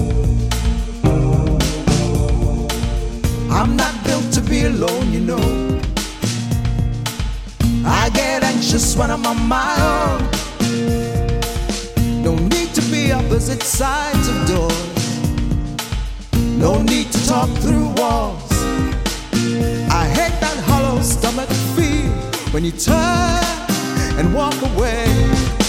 I'm not built to be alone, you know. I get anxious when I'm on my own. No need to be opposite sides of doors. No need to talk through walls. I hate that hollow stomach feel when you turn and walk away.